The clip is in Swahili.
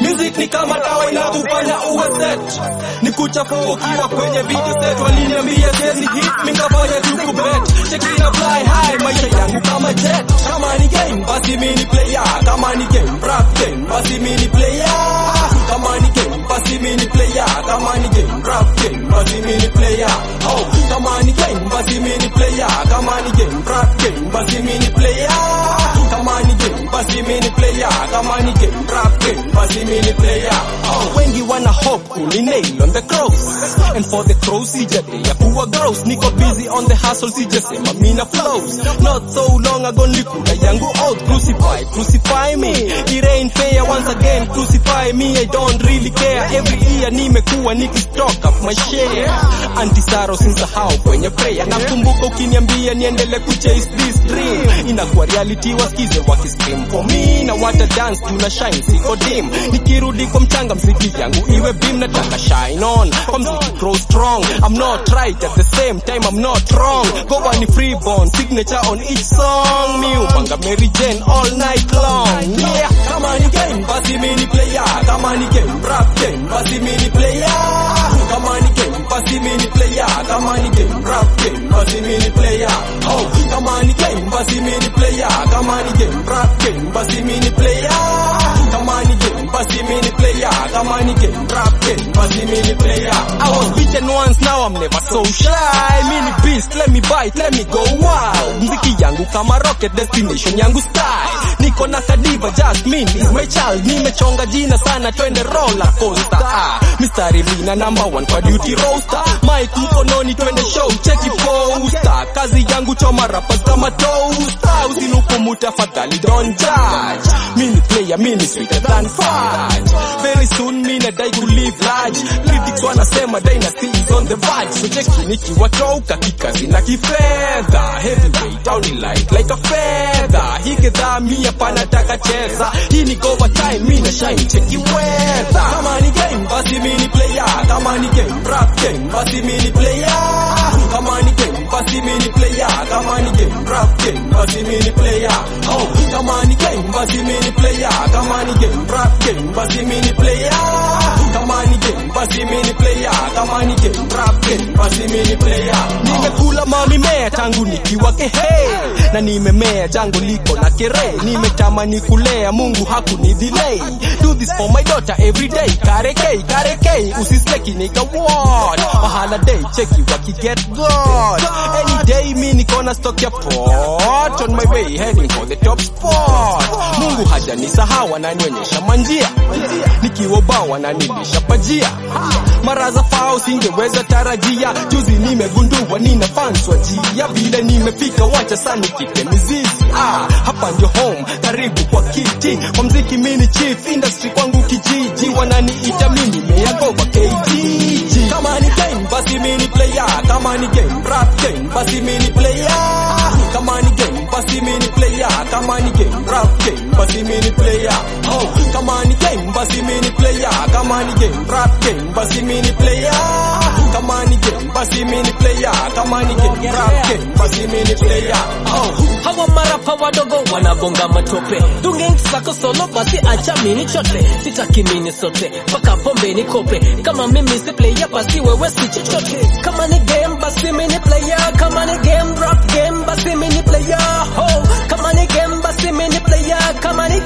Music ni kama dawa inakufanya uwe set. Ni kuchafua ukiwa kwenye video set. Waliniambia siwezi hit, mingafanya tu kubet. Check ina fly high, maisha yangu kama jet. Kama ni game, basi mini player. Kama ni game, rap game, basi mini player. Kama ni game, basi mini player. Kama ni game, rap game, basi mini player. Oh, kama ni game, basi mini player. Kama ni game, rap game, basi mini player. Kama ni game, basi mini player. Kama ni game, rap game, basi mini player. Oh, wengi wana hope kuni nail on the cross. And for the cross, sijade ya kuwa gross. Niko busy on the hustle, sijasema mina flows. Not so long ago nikula yangu out. Crucify me. It ain't fair once again, crucify me. I don't really care. Every year nimekuwa nikistock up my share. Antisaro sinsahau kwenye prayer. Nakumbuka ukiniambia niendele kuchase this dream. Inakuwa reality wasikize wakiscream for me. Na wata dance tuna shine siko dim. Nikirudi kwa mchanga mziki yangu iwe beam. Nataka shine on kwa mziki grow strong. I'm not right at the same time I'm not wrong. Go ni freeborn signature on each song. Mi upanga Mary Jane all night long. Yeah, kama ni game basi mini player. Kama ni game rap game basi mini player. Kama ni game basi mini player. Kama ni game rap game basi mini player. Oh, kama ni game basi mini player. Kama ni game rap game basi mini player. Kama ni game basi mini player. Kama ni game rap game basi mini player. I was beaten once, now I'm never so shy. Mini beast, let me bite, let me go wild. Mziki yangu kama rocket, destination yangu style. Niko na kadiva, Jasmine is my child. Nimechonga jina sana, twende roller coaster. Mistari mina number one kwa duty roaster. Mike mkononi twende show, cheki poster. Kazi yangu choma rappers kama toaster. Usinukumu tafadhali, don't judge. Mini player, mini sweeter than fudge. Very soon mina dai to live large. Critics wanasema dynasty is on the verge. So cheki nikiwa toka kikazi na kifedha. Heavyweight, only light like a feather. Hii gedha mia panataka cheza. Hii ni cover time, mina shine, cheki weather. Kama ni game, basi mini player. Kama ni game, rap game, basi mini player. Kama ni game, basi mini player. Kama ni game, rap game, basi mini player. Oh, kama ni game, basi mini player. Kama ni game, rap game, basi mini player. Kama ni game, basi mini player. Kama ni game, rap game, basi mini player. Nimekula mamimea tangu nikiwa kehe. Na nimemea jango liko na kere. Nimetamani kulea Mungu hakunidilei. Do this for my daughter every day. Kareke, usiseki nika what. Mahala day, cheki waki get God. Any day mi nikona stock ya pot. On my way heading for the top spot. Mungu hajanisahau ananionyesha manjia. Nikiwa bawa ananilisha pajia. Maraza fao singeweza tarajia. Juzi nimegundua nina fans wajia. Vile nimefika wacha sana kike mizizi. Hapa ndio home, karibu kwa kiti. Kwa mziki mini chief, industry kwangu kijiji. Wananiita mini meyagoba KGG. Kama ni game, basi mini player. Kama ni game, rap game, basi mini player. Kama ni game, basi mini player. Kama ni game, rap game, basi mini player. Oh, kama ni game, basi mini player. Kama ni game, rap game, basi mini player. Kama ni game, basi mini player. Kama ni game, rap game, basi mini player. Oh, hawa marapa wadogo wanabonga matope. Dunge sako solo basi acha mini chote. Sitaki mini sote, paka pombe ni kope. Kama mimi si player basi wewe si chochote. Kama ni game basi mini player. Kama ni game rap game basi mini player. Oh, kama ni game basi mini player. Kama ni